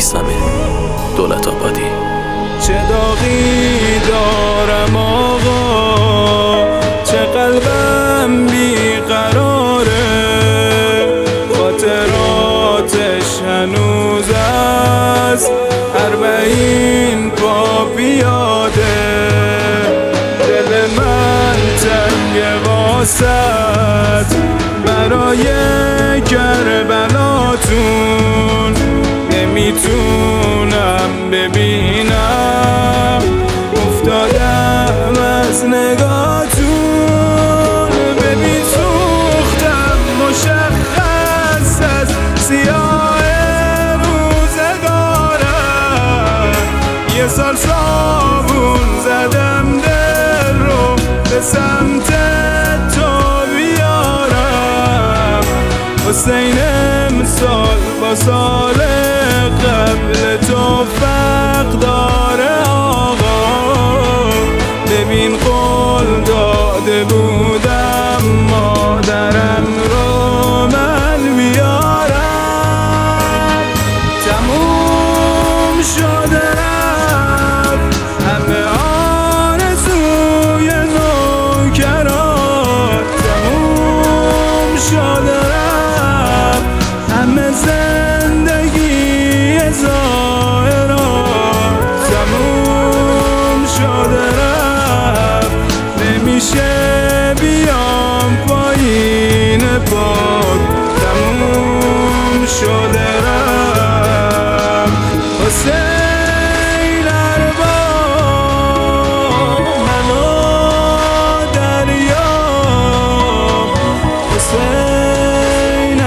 میثم دولت آبادی. چه داغی دارم آقا، چه قلبم بیقراره، خاطراتش هنوز از 40 پا پیاده. دل من تنگ واسط برای کربلاتون، نمیتونم ببینم افتادم از نگاهتون. ببین سوختم مشخص از سیاه روزگارم، یه سال صابون زدم دل رو به سمت تو بیارم. حسین امسال با سال قبل تو فرق داره آقا. ببین قول داده بودم مادرم رو من بیارم. تموم شده رفت همه آرزوی نوکران، تموم شده رفت همه زندگی ظاهران، تموم شده رفت نمیشه بیام پایین پاد، تموم شده رفت. حسین ارباب منو دریا، حسین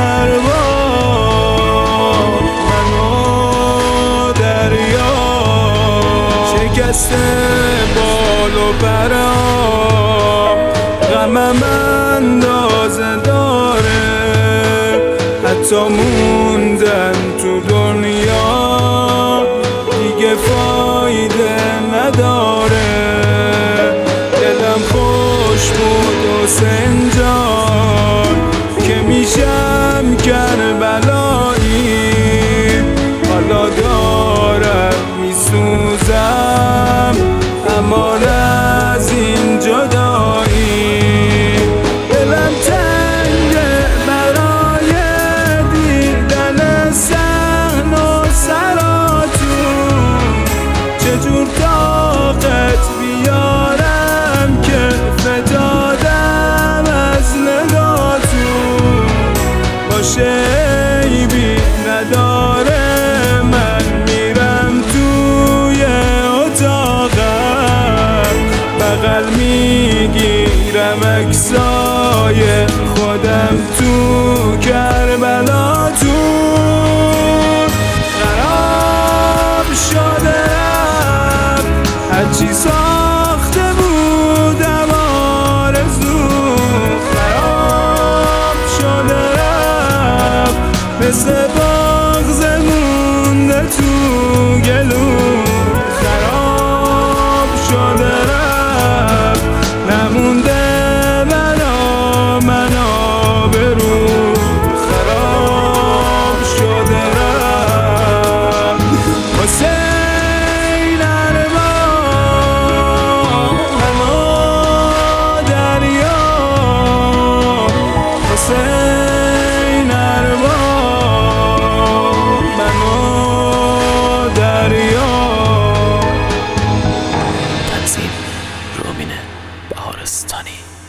ارباب منو دریا. شکسته بال و پرام غمم اندازه داره، حتی موندن تو دنیا دیگه فایده نداره. دلم خوش بود حسین جان که میشم کربلایی، حالا دارم میسوزم امان از این جدایی. دلم تنگه برای دیدن صحن و سراتون، چجور طاقت بیارم که فتادم از نگاهتون. باشه عیبی نداره من میرم توی اتاقم، بغل میگیرم عکسای خودم تو کربلاتون. خراب شده رفت هرچی ساخته بودم آرزو، خراب شده رفت مثل بغض مونده تو گلو، خراب شده رفت نمونده من آبرو، خراب شده رفت. حسین ارباب منو دریا، حسین ارباب منو دریا. تنظیم رومین بهارستانی.